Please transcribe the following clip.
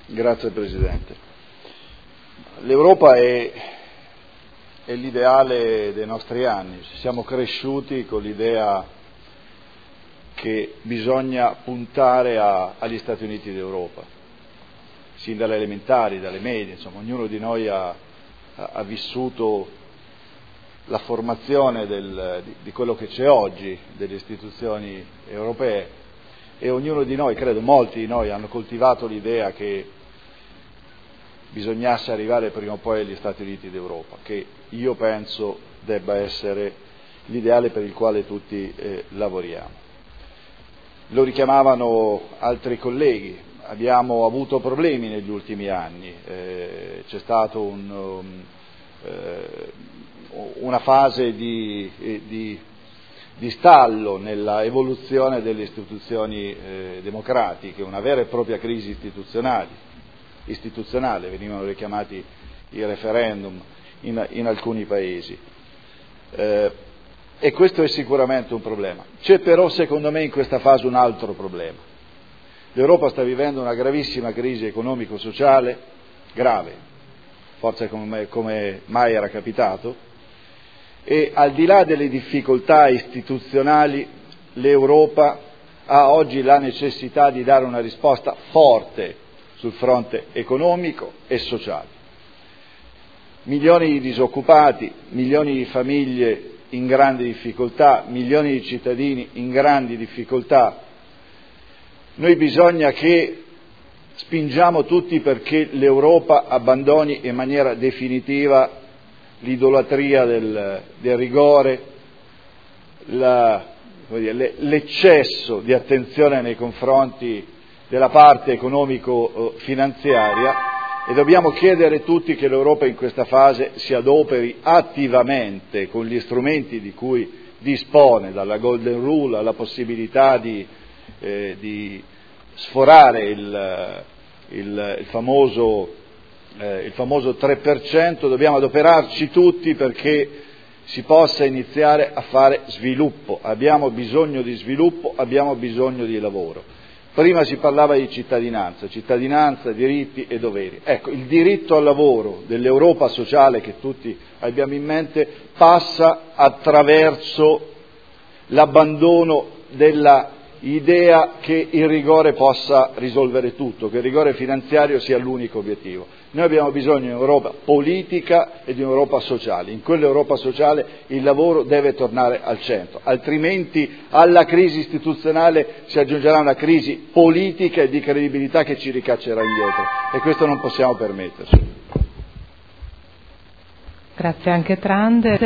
Grazie Presidente. L'Europa è l'ideale dei nostri anni. Siamo cresciuti con l'idea che bisogna puntare agli Stati Uniti d'Europa, sin dalle elementari, dalle medie, insomma, ognuno di noi ha vissuto la formazione di quello che c'è oggi, delle istituzioni europee, e ognuno di noi, credo molti di noi, hanno coltivato l'idea che bisognasse arrivare prima o poi agli Stati Uniti d'Europa, che io penso debba essere l'ideale per il quale tutti lavoriamo. Lo richiamavano altri colleghi, abbiamo avuto problemi negli ultimi anni, c'è stato una fase di stallo nella evoluzione delle istituzioni democratiche, una vera e propria crisi istituzionale, venivano richiamati i referendum in alcuni paesi, e questo è sicuramente un problema. C'è però secondo me in questa fase un altro problema. L'Europa sta vivendo una gravissima crisi economico-sociale, grave, forse come mai era capitato, e al di là delle difficoltà istituzionali l'Europa ha oggi la necessità di dare una risposta forte sul fronte economico e sociale. Milioni di disoccupati, milioni di famiglie in grandi difficoltà, milioni di cittadini in grandi difficoltà. Noi bisogna che spingiamo tutti perché l'Europa abbandoni in maniera definitiva l'idolatria del rigore, l'eccesso di attenzione nei confronti della parte economico-finanziaria, e dobbiamo chiedere tutti che l'Europa in questa fase si adoperi attivamente con gli strumenti di cui dispone, dalla Golden Rule alla possibilità di sforare il famoso 3%, dobbiamo adoperarci tutti perché si possa iniziare a fare sviluppo. Abbiamo bisogno di sviluppo, abbiamo bisogno di lavoro. Prima si parlava di cittadinanza, diritti e doveri. Ecco, il diritto al lavoro dell'Europa sociale che tutti abbiamo in mente passa attraverso l'abbandono della idea che il rigore possa risolvere tutto, che il rigore finanziario sia l'unico obiettivo. Noi abbiamo bisogno di un'Europa politica e di un'Europa sociale. In quell'Europa sociale il lavoro deve tornare al centro, altrimenti alla crisi istituzionale si aggiungerà una crisi politica e di credibilità che ci ricaccerà indietro, e questo non possiamo permetterci. Grazie anche Trande.